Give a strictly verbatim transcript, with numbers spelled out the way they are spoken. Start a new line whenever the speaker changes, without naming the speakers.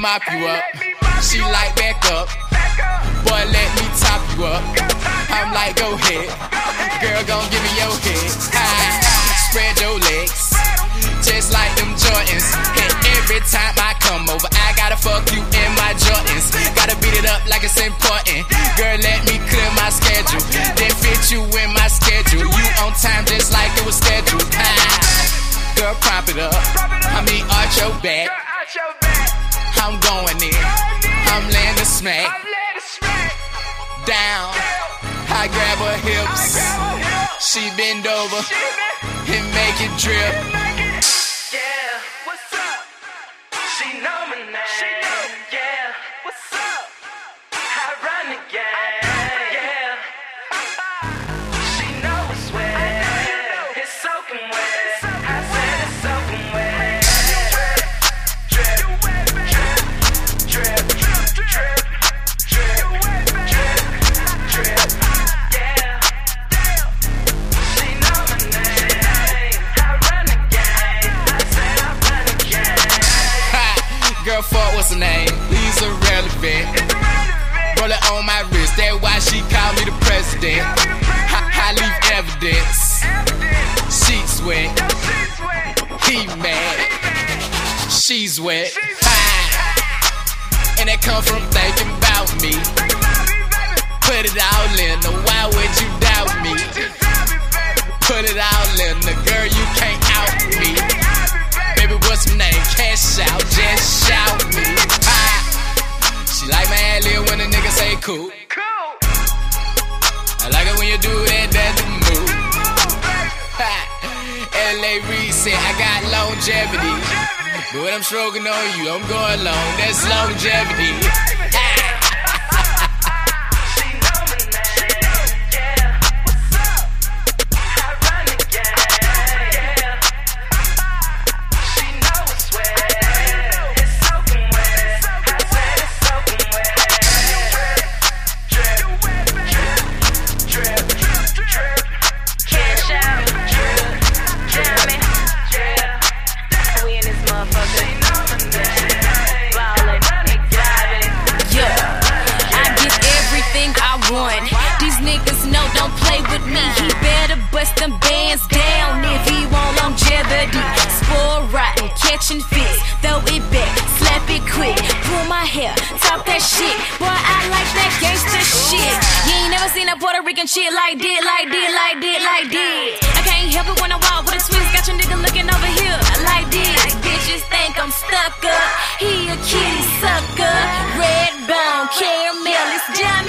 mop you up. She like back up. Boy, let me top you up. I'm like, go ahead. Girl, gon' give me your head. Ah, spread your legs, just like them Jordans. And every time I come over, I gotta fuck you in my Jordans. Gotta beat it up like it's important. Girl, let me clear my schedule, then fit you in my schedule. You on time just like it was scheduled. Ah, girl, prop it up. I mean, arch your back. I'm going in. I'm laying the smack down. I grab her hips. She bend over and make it drip.
Yeah, what's up? She know my name. Yeah, what's up? I run the game. Yeah, she know it's wet. It's soaking wet. I said it's soaking wet. Drip, drip, drip, drip, drip, drip, drip, drip. Yeah, she know my name. I run the game. I said I run the game.
Ha, girl, fuck what's her name? He's irrelevant. Roll it on my wrist, that's why she called me the president. I, I leave evidence. She's wet, he mad, she's wet. Ah, and that come from thinking about me. Put it all in her, why would you doubt me? Put it all in her, girl, you can't out me. Baby, what's my name? Cash out, just shout me. Ah, she like my ad-lib when a nigga say cool. I like it when you do that, that's the move. L A Reid said I got longevity, but when I'm stroking on you, I'm going long. That's longevity. These niggas know don't play with me. He better bust them bands down if he want longevity. Spoil rotten, catching fits, throw it back, slap it quick, pull my hair, talk that shit. Boy, I like that gangsta shit. You ain't never seen a Puerto Rican shit like this, like this, like this, like this. I can't help it when I walk with a twist. Got your nigga looking over here like this. Bitches think I'm stuck up. He a kitty sucker. Red bone, caramel, it's diamond.